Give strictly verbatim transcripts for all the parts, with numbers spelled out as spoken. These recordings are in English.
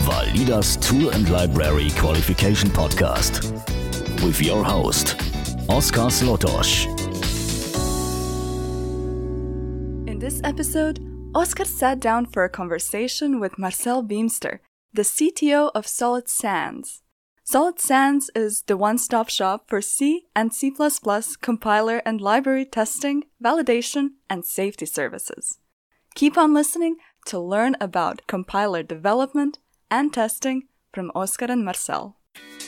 Validas Tool and Library Qualification Podcast with your host, Oskar Zlotosh. In this episode, Oskar sat down for a conversation with Marcel Beemster, the C T O of Solid Sands. Solid Sands is the one-stop shop for C and C plus plus compiler and library testing, validation, and safety services. Keep on listening to learn about compiler development and testing from Oskar and Marcel.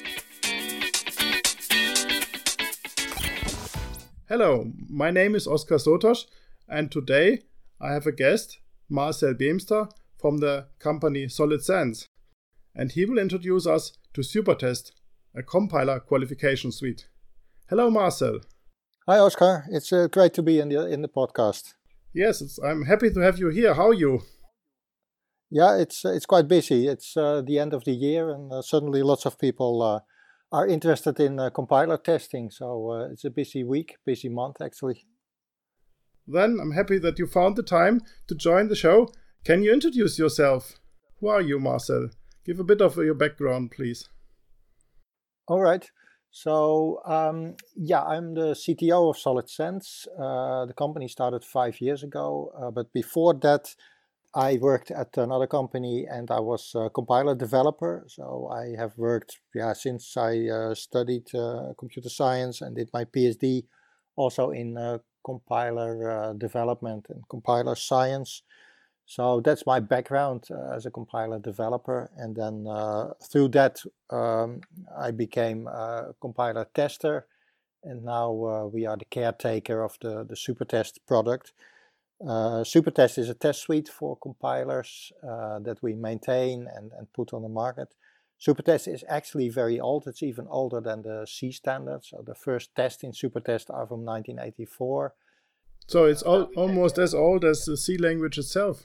Hello, my name is Oskar Zlotosh, and today I have a guest, Marcel Beemster, from the company Solid Sands, and he will introduce us to Supertest, a compiler qualification suite. Hello, Marcel. Hi, Oskar. It's uh, great to be in the in the podcast. Yes, it's, I'm happy to have you here. How are you? Yeah, it's uh, it's quite busy. It's uh, the end of the year, and uh, suddenly lots of people uh, are interested in uh, compiler testing. So uh, it's a busy week, busy month, actually. Then I'm happy that you found the time to join the show. Can you introduce yourself? Who are you, Marcel? Give a bit of your background, please. All right. So, um, yeah, I'm the C T O of Solid Sands. Uh, the company started five years ago, uh, but before that, I worked at another company and I was a compiler developer. So I have worked, yeah, since I uh, studied uh, computer science and did my PhD also in uh, compiler uh, development and compiler science. So that's my background uh, as a compiler developer, and then uh, through that um, I became a compiler tester, and now uh, we are the caretaker of the, the Supertest product. Uh, Supertest is a test suite for compilers uh, that we maintain and, and put on the market. Supertest is actually very old. It's even older than the C standard. So the first tests in Supertest are from nineteen eighty-four. So it's al- almost as old as the C language itself.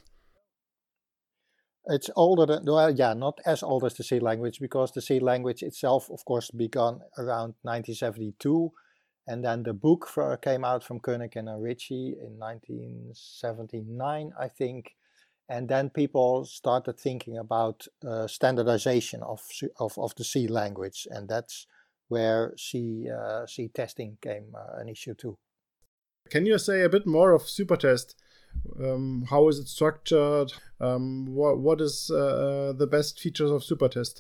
It's older than, well, yeah, not as old as the C language, because the C language itself, of course, began around nineteen seventy-two. And then the book for, came out from Kernighan and Ritchie in nineteen seventy-nine, I think. And then people started thinking about uh, standardization of, of of the C language. And that's where C, uh, C testing came uh, an issue too. Can you say a bit more of Supertest? Um, how is it structured? Um, what what is uh, the best features of Supertest?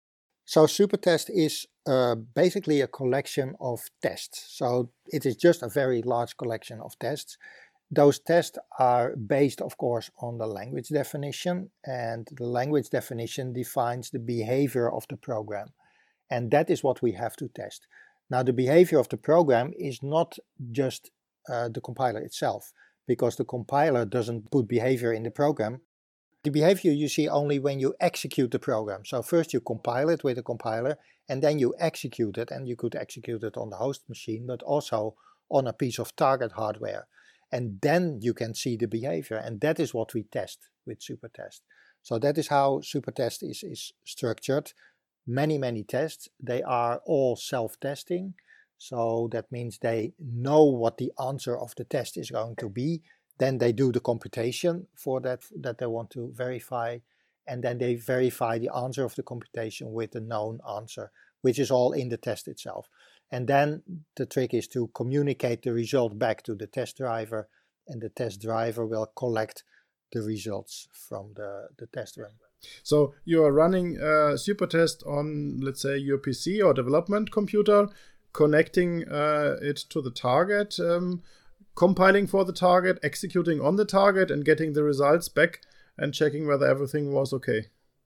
So Supertest is uh, basically a collection of tests. So it is just a very large collection of tests. Those tests are based, of course, on the language definition, and the language definition defines the behavior of the program. And that is what we have to test. Now, the behavior of the program is not just uh, the compiler itself, because the compiler doesn't put behavior in the program. The behavior you see only when you execute the program. So first you compile it with a compiler, and then you execute it, and you could execute it on the host machine, but also on a piece of target hardware. And then you can see the behavior, and that is what we test with Supertest. So that is how Supertest is, is structured. Many, many tests. They are all self-testing. So that means they know what the answer of the test is going to be. Then they do the computation for that that they want to verify. And then they verify the answer of the computation with the known answer, which is all in the test itself. And then the trick is to communicate the result back to the test driver, and the test driver will collect the results from the, the test run. So you are running uh, Supertest on, let's say, your P C or development computer, connecting uh, it to the target, um, compiling for the target, executing on the target, and getting the results back and checking whether everything was okay.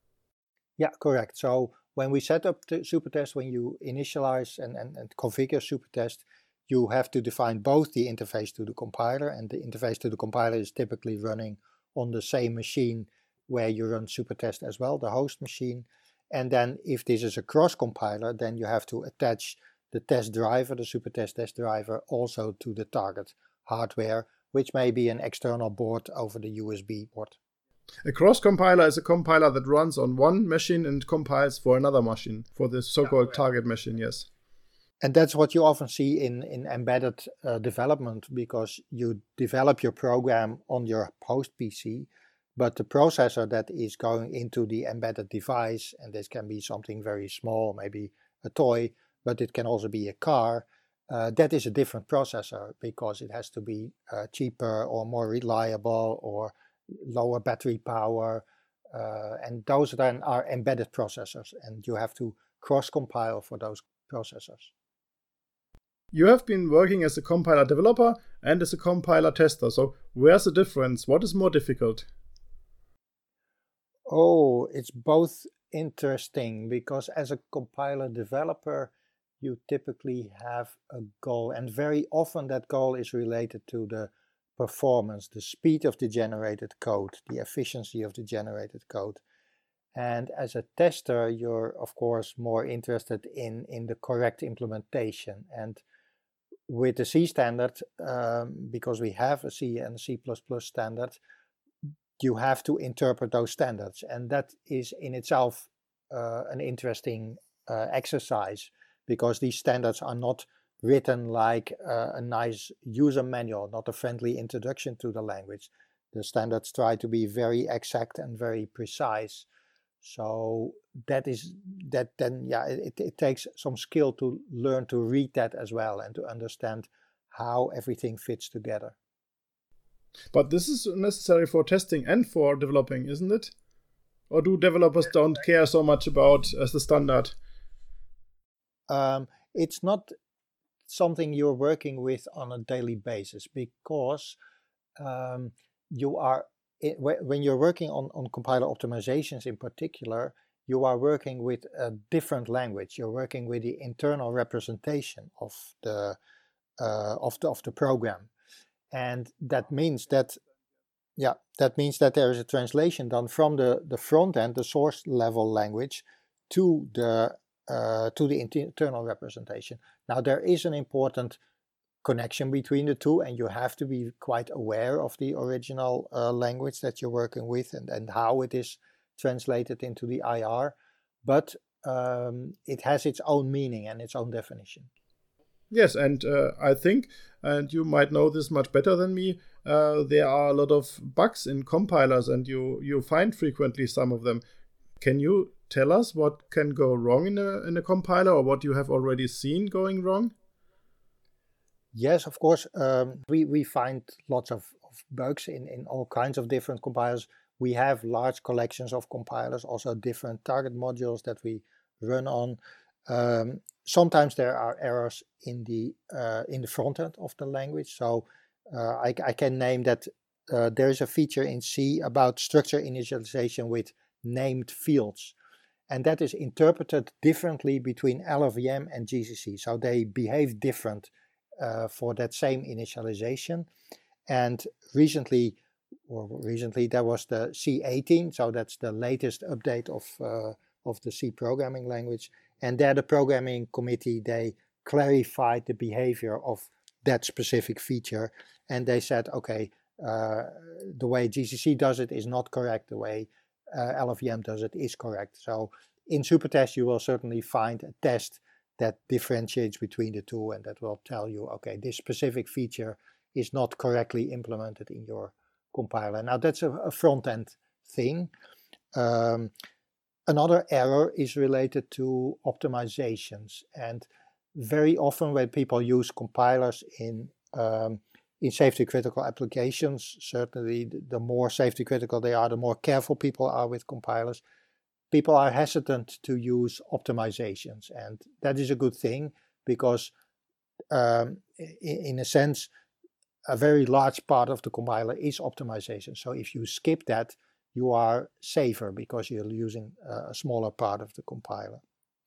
Yeah, correct. So when we set up the Supertest, when you initialize and, and, and configure Supertest, you have to define both the interface to the compiler, and the interface to the compiler is typically running on the same machine where you run Supertest as well, the host machine. And then if this is a cross-compiler, then you have to attach the test driver, the Supertest test driver, also to the target hardware, which may be an external board over the U S B port. A cross-compiler is a compiler that runs on one machine and compiles for another machine, for the so-called yeah, target machine, yes. And that's what you often see in, in embedded uh, development, because you develop your program on your host P C, But the processor that is going into the embedded device, and this can be something very small, maybe a toy, but it can also be a car, uh, that is a different processor because it has to be uh, cheaper or more reliable or lower battery power. Uh, and those then are embedded processors, and you have to cross-compile for those processors. You have been working as a compiler developer and as a compiler tester, so where's the difference? What is more difficult? Oh, it's both interesting because as a compiler developer, you typically have a goal, and very often that goal is related to the performance, the speed of the generated code, the efficiency of the generated code. And as a tester, you're of course more interested in, in the correct implementation. And with the C standard, um, because we have a C and C plus plus standard, you have to interpret those standards. And that is in itself uh, an interesting uh, exercise, because these standards are not written like uh, a nice user manual, not a friendly introduction to the language. The standards try to be very exact and very precise. So that is that then yeah it, it takes some skill to learn to read that as well and to understand how everything fits together. But this is necessary for testing and for developing, isn't it? Or do developers don't care so much about as the standard? Um, it's not something you're working with on a daily basis, because um, you are it, when you're working on, on compiler optimizations in particular, you are working with a different language. You're working with the internal representation of the uh, of the of the program, and that means that yeah that means that there is a translation done from the the front end, the source level language, to the Uh, to the internal representation. Now there is an important connection between the two, and you have to be quite aware of the original uh, language that you're working with and, and how it is translated into the I R, but um, it has its own meaning and its own definition. Yes, and uh, I think, and you might know this much better than me, uh, there are a lot of bugs in compilers, and you, you find frequently some of them. Can you tell us what can go wrong in a in a compiler, or what you have already seen going wrong? Yes, of course. Um, we, we find lots of, of bugs in, in all kinds of different compilers. We have large collections of compilers, also different target modules that we run on. Um, sometimes there are errors in the uh, in the front end of the language. So uh, I, I can name that uh, there is a feature in C about structure initialization with named fields. And that is interpreted differently between L L V M and G C C. So they behave different uh, for that same initialization. And recently, or recently there was the C eighteen, so that's the latest update of, uh, of the C programming language. And there the programming committee, they clarified the behavior of that specific feature. And they said, okay, uh, the way G C C does it is not correct, the way Uh, L L V M does it is correct. So in Supertest you will certainly find a test that differentiates between the two, and that will tell you, okay, this specific feature is not correctly implemented in your compiler. Now that's a, a front-end thing. Um, another error is related to optimizations, and very often when people use compilers in um, in safety critical applications, certainly the more safety critical they are, the more careful people are with compilers. People are hesitant to use optimizations, and that is a good thing, because um, in, in a sense, a very large part of the compiler is optimization. So if you skip that, you are safer because you're using a smaller part of the compiler.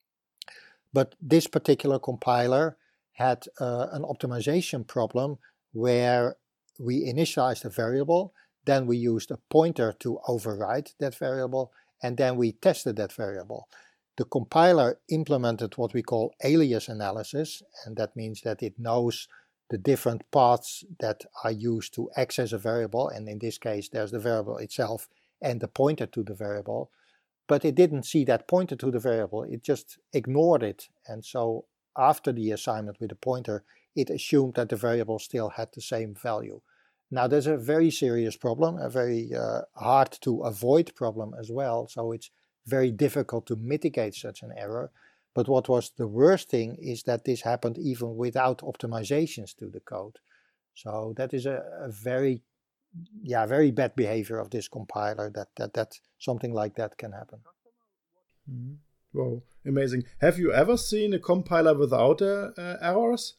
But this particular compiler had uh, an optimization problem where we initialized a variable, then we used a pointer to override that variable, and then we tested that variable. The compiler implemented what we call alias analysis, and that means that it knows the different paths that are used to access a variable, and in this case there's the variable itself and the pointer to the variable, but it didn't see that pointer to the variable, it just ignored it. And so after the assignment with the pointer, it assumed that the variable still had the same value. Now, there's a very serious problem, a very uh, hard to avoid problem as well. So it's very difficult to mitigate such an error. But what was the worst thing is that this happened even without optimizations to the code. So that is a, a very, yeah, very bad behavior of this compiler, that that, that something like that can happen. Mm-hmm. Wow, amazing. Have you ever seen a compiler without uh, uh, errors?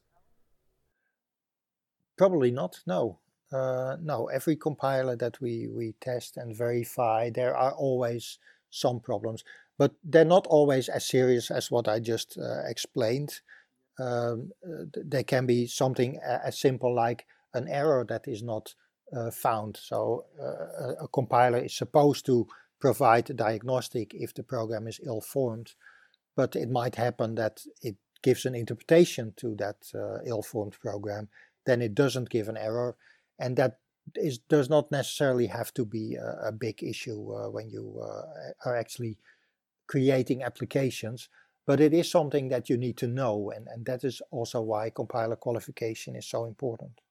Probably not, no. Uh, no, every compiler that we, we test and verify, there are always some problems, but they're not always as serious as what I just uh, explained. Um, uh, they can be something as simple like an error that is not uh, found. So uh, a, a compiler is supposed to provide a diagnostic if the program is ill-formed, but it might happen that it gives an interpretation to that uh, ill-formed program, then it doesn't give an error. And that is, does not necessarily have to be a, a big issue uh, when you uh, are actually creating applications, but it is something that you need to know, and, and that is also why compiler qualification is so important.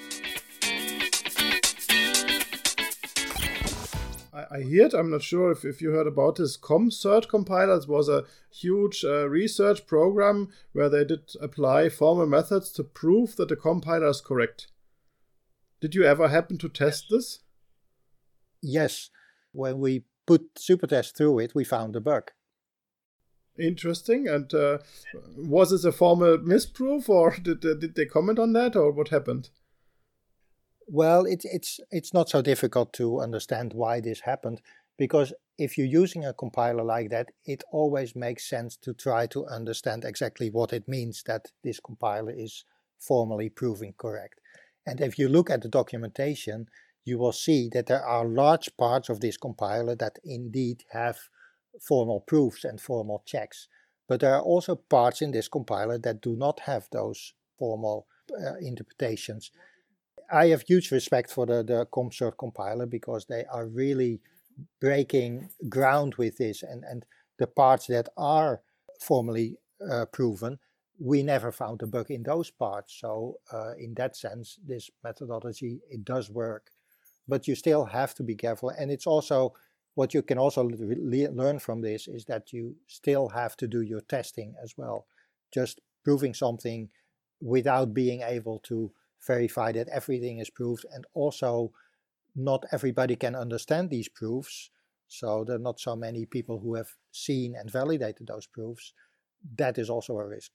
I, I heard, I'm not sure if, if you heard about this ComCert compiler. It was a huge uh, research program where they did apply formal methods to prove that the compiler is correct. Did you ever happen to test this? Yes. When we put Supertest through it, we found a bug. Interesting. And uh, was this a formal misproof, or did, uh, did they comment on that, or what happened? Well, it, it's it's not so difficult to understand why this happened, because if you're using a compiler like that, it always makes sense to try to understand exactly what it means that this compiler is formally proving correct. And if you look at the documentation, you will see that there are large parts of this compiler that indeed have formal proofs and formal checks. But there are also parts in this compiler that do not have those formal uh, interpretations. I have huge respect for the, the ComCert compiler, because they are really breaking ground with this, and, and the parts that are formally uh, proven, we never found a bug in those parts. So uh, in that sense, this methodology, it does work. But you still have to be careful. And it's also, what you can also le- learn from this is that you still have to do your testing as well. Just proving something without being able to verify that everything is proved. And also, not everybody can understand these proofs. So there are not so many people who have seen and validated those proofs. That is also a risk.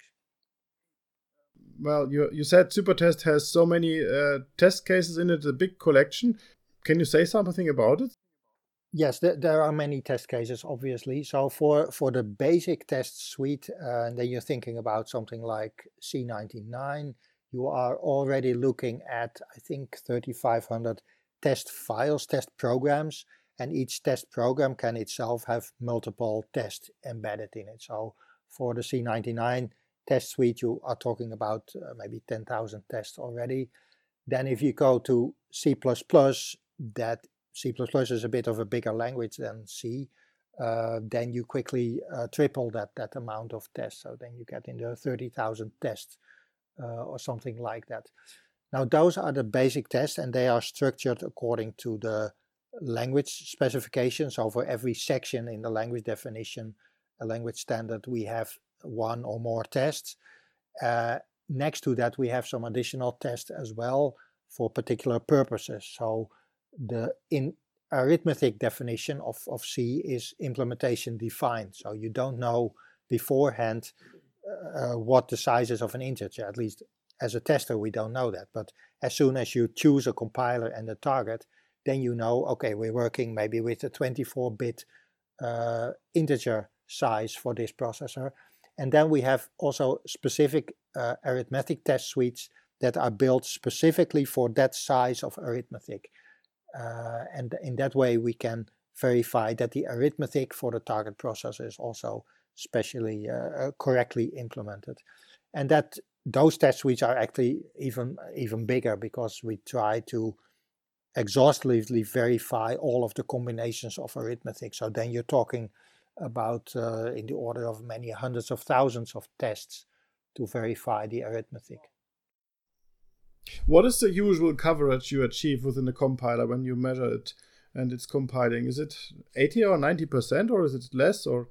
Well, you you said Supertest has so many uh, test cases in it, a big collection. Can you say something about it? Yes, th- there are many test cases, obviously. So for, for the basic test suite, uh, and then you're thinking about something like C ninety-nine, you are already looking at, I think, thirty-five hundred test files, test programs, and each test program can itself have multiple tests embedded in it. So for the C ninety-nine test suite, you are talking about uh, maybe ten thousand tests already. Then if you go to C plus plus, that C plus plus is a bit of a bigger language than C, uh, then you quickly uh, triple that, that amount of tests. So then you get into thirty thousand tests uh, or something like that. Now those are the basic tests, and they are structured according to the language specification. So for every section in the language definition, a language standard, we have one or more tests. Uh, next to that, we have some additional tests as well for particular purposes. So the in arithmetic definition of, of C is implementation defined. So you don't know beforehand uh, what the size is of an integer. At least as a tester, we don't know that. But as soon as you choose a compiler and a target, then you know, okay, we're working maybe with a twenty-four bit uh, integer size for this processor. And then we have also specific uh, arithmetic test suites that are built specifically for that size of arithmetic. Uh, and in that way, we can verify that the arithmetic for the target processor is also specially uh, correctly implemented. And that those test suites are actually even, even bigger, because we try to exhaustively verify all of the combinations of arithmetic. So then you're talking about uh, in the order of many hundreds of thousands of tests to verify the arithmetic. What is the usual coverage you achieve within the compiler when you measure it and it's compiling? Is it eighty or ninety percent, or is it less? Or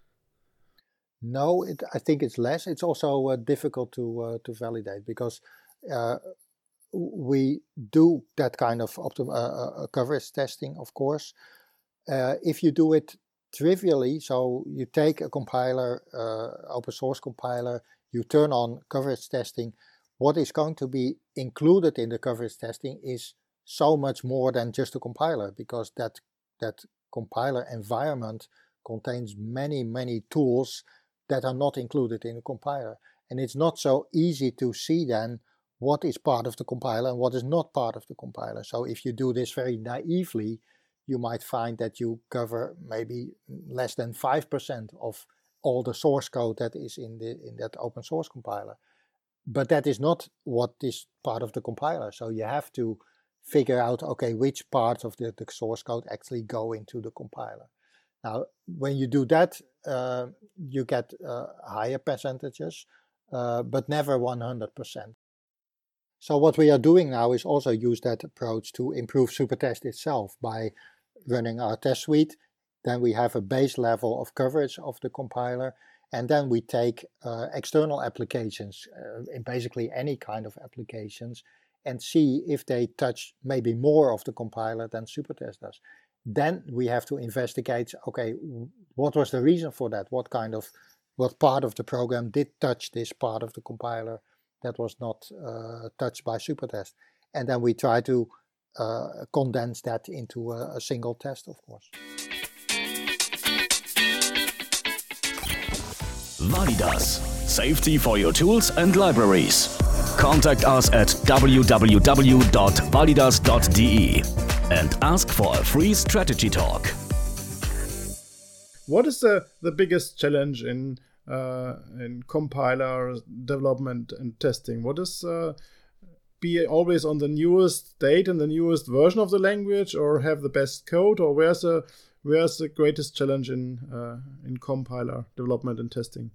No, it, I think it's less. It's also uh, difficult to uh, to validate because uh, we do that kind of optim- uh, uh, coverage testing, of course. Uh, if you do it trivially, so you take a compiler, uh, open source compiler, you turn on coverage testing, what is going to be included in the coverage testing is so much more than just a compiler, because that that compiler environment contains many, many tools that are not included in the compiler. And it's not so easy to see then what is part of the compiler and what is not part of the compiler. So if you do this very naively, you might find that you cover maybe less than five percent of all the source code that is in the in that open source compiler. But that is not what is part of the compiler. So you have to figure out, okay, which parts of the, the source code actually go into the compiler. Now, when you do that, uh, you get uh, higher percentages, uh, but never one hundred percent. So what we are doing now is also use that approach to improve Supertest itself by running our test suite. Then we have a base level of coverage of the compiler, and then we take uh, external applications, uh, in basically any kind of applications, and see if they touch maybe more of the compiler than Supertest does. Then we have to investigate, okay, what was the reason for that? What kind of, what part of the program did touch this part of the compiler that was not uh, touched by Supertest? And then we try to uh, condense that into a, a single test, of course. Validas. Safety for your tools and libraries. Contact us at w w w dot validas dot d e and ask for a free strategy talk. what is the, the biggest challenge in uh, in compiler development and testing? What is uh, be always on the newest date and the newest version of the language, or have the best code, or where's the where's the greatest challenge in uh, in compiler development and testing?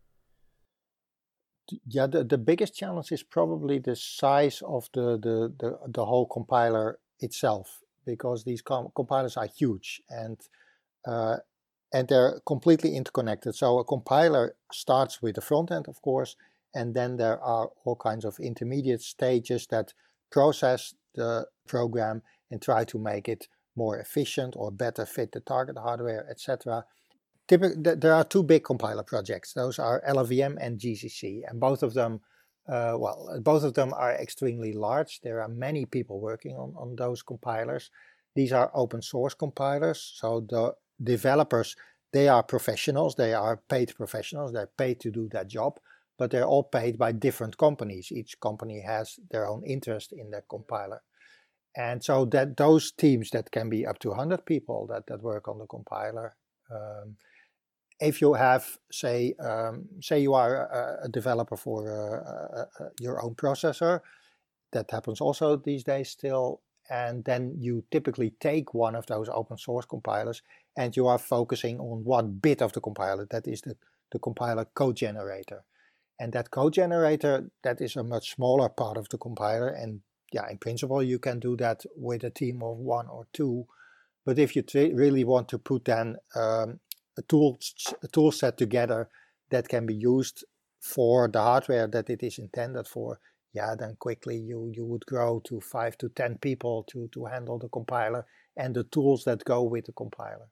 Yeah, the, the biggest challenge is probably the size of the the the, the whole compiler itself, because these com- compilers are huge and uh, and they're completely interconnected. So a compiler starts with the front end, of course, and then there are all kinds of intermediate stages that process the program and try to make it more efficient or better fit the target hardware, et cetera. Typically, there are two big compiler projects. Those are L L V M and G C C, and both of them, uh, well, both of them are extremely large. There are many people working on, on those compilers. These are open source compilers, so the developers, they are professionals, they are paid professionals, they're paid to do that job, but they're all paid by different companies. Each company has their own interest in their compiler. And so that those teams, that can be up to one hundred people that, that work on the compiler. Um, if you have, say, um, say you are a, a developer for uh, uh, your own processor, that happens also these days still, and then you typically take one of those open source compilers and you are focusing on one bit of the compiler, that is the, the compiler code generator. And that code generator, that is a much smaller part of the compiler, and yeah, in principle you can do that with a team of one or two. But if you t- really want to put then um, a, tool, a tool set together that can be used for the hardware that it is intended for, yeah, then quickly you, you would grow to five to ten people to, to handle the compiler and the tools that go with the compiler.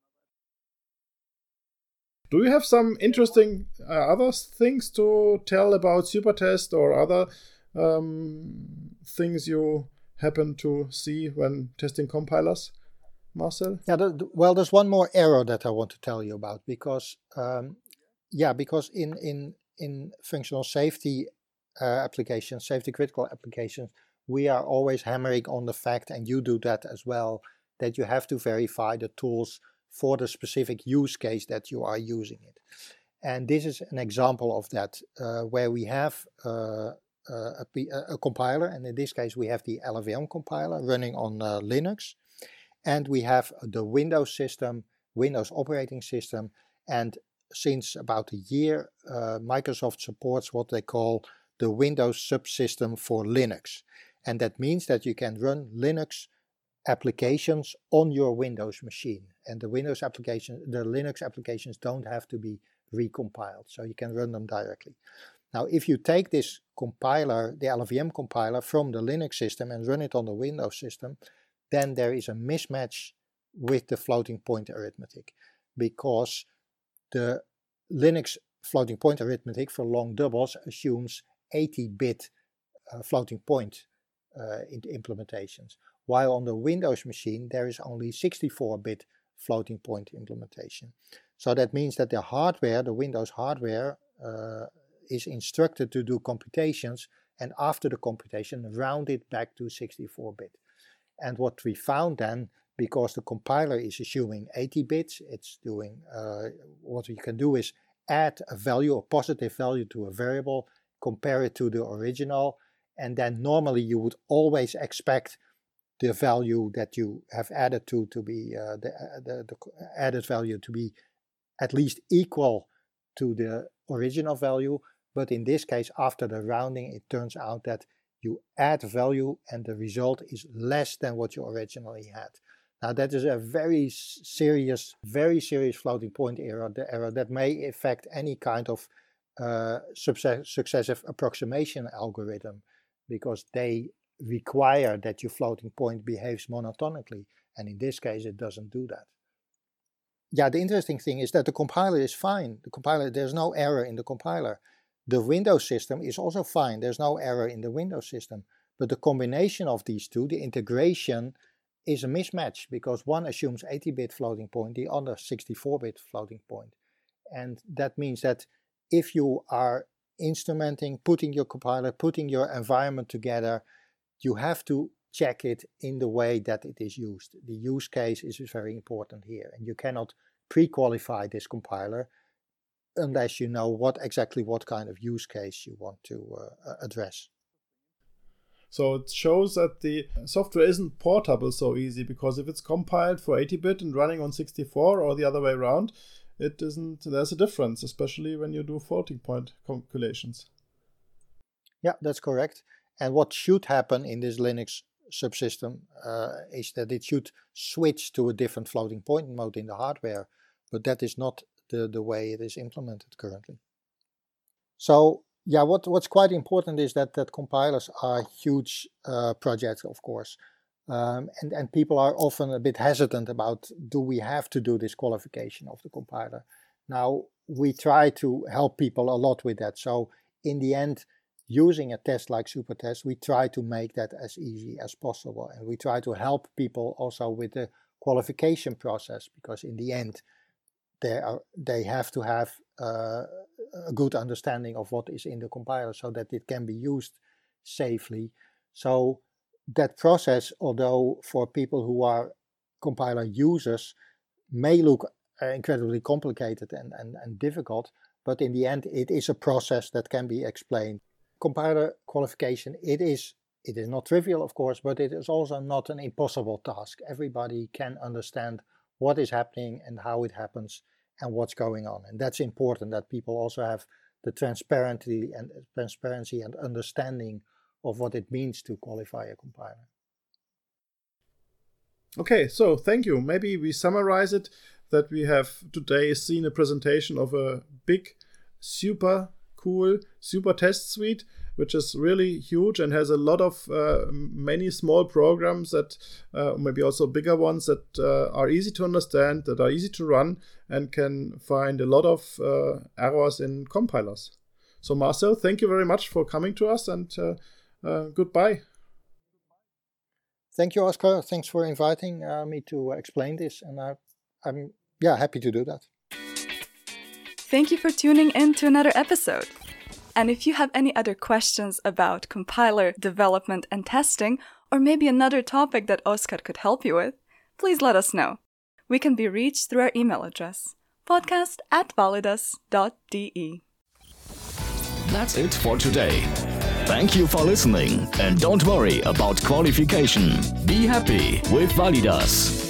Do you have some interesting uh, other things to tell about Supertest, or other um, things you happen to see when testing compilers, Marcel? Yeah, the, the, well, there's one more error that I want to tell you about, because um, yeah, because in in in functional safety uh, applications, safety critical applications, we are always hammering on the fact, and you do that as well, that you have to verify the tools for the specific use case that you are using it. And this is an example of that, uh, where we have uh, a, a, a compiler, and in this case we have the L L V M compiler running on uh, Linux, and we have the Windows system, Windows operating system, and since about a year uh, Microsoft supports what they call the Windows subsystem for Linux. And that means that you can run Linux applications on your Windows machine. And the Windows application, the Linux applications don't have to be recompiled, so you can run them directly. Now, if you take this compiler, the L L V M compiler, from the Linux system and run it on the Windows system, then there is a mismatch with the floating point arithmetic, because the Linux floating point arithmetic for long doubles assumes eighty bit uh, floating point uh, implementations, while on the Windows machine there is only sixty-four bit floating point implementation. So that means that the hardware, the Windows hardware, uh, is instructed to do computations, and after the computation round it back to sixty-four bit. And what we found then, because the compiler is assuming eighty bits, it's doing, uh, what we can do is add a value, a positive value to a variable, compare it to the original, and then normally you would always expect the value that you have added to to be, uh, the, the, the added value to be at least equal to the original value. But in this case, after the rounding, it turns out that you add value and the result is less than what you originally had. Now that is a very serious, very serious floating point error, the error that may affect any kind of uh, successive approximation algorithm, because they require that your floating point behaves monotonically, and in this case it doesn't do that. Yeah, the interesting thing is that the compiler is fine. The compiler, there's no error in the compiler. The Windows system is also fine. There's no error in the Windows system. But the combination of these two, the integration, is a mismatch, because one assumes eighty bit floating point, the other sixty-four bit floating point. And that means that if you are instrumenting, putting your compiler, putting your environment together, you have to check it in the way that it is used. The use case is very important here, and you cannot pre-qualify this compiler unless you know what exactly what kind of use case you want to uh, address. So it shows that the software isn't portable so easy, because if it's compiled for eighty bit and running on sixty-four or the other way around, it isn't, there's a difference, especially when you do floating point calculations. Yeah, that's correct. And what should happen in this Linux subsystem uh, is that it should switch to a different floating point mode in the hardware, but that is not the, the way it is implemented currently. So yeah, what, what's quite important is that, that compilers are huge uh, projects, of course, um, and, and people are often a bit hesitant about, do we have to do this qualification of the compiler? Now, we try to help people a lot with that. So in the end, using a test like Supertest, we try to make that as easy as possible, and we try to help people also with the qualification process, because in the end they are they have to have uh, a good understanding of what is in the compiler so that it can be used safely. So that process, although for people who are compiler users, may look uh, incredibly complicated and, and, and difficult, but in the end it is a process that can be explained. Compiler qualification, it is it is not trivial, of course, but it is also not an impossible task. Everybody can understand what is happening and how it happens and what's going on, and that's important, that people also have the transparency and transparency and understanding of what it means to qualify a compiler. Okay, so thank you. Maybe we summarize it that we have today seen a presentation of a big, super cool Supertest suite, which is really huge and has a lot of uh, many small programs that uh, maybe also bigger ones that uh, are easy to understand, that are easy to run, and can find a lot of uh, errors in compilers. So Marcel, thank you very much for coming to us, and uh, uh, goodbye. Thank you, Oscar. Thanks for inviting uh, me to explain this, and I, I'm yeah happy to do that. Thank you for tuning in to another episode. And if you have any other questions about compiler development and testing, or maybe another topic that Oscar could help you with, please let us know. We can be reached through our email address, podcast at validas dot d e. That's it for today. Thank you for listening, and don't worry about qualification. Be happy with Validas.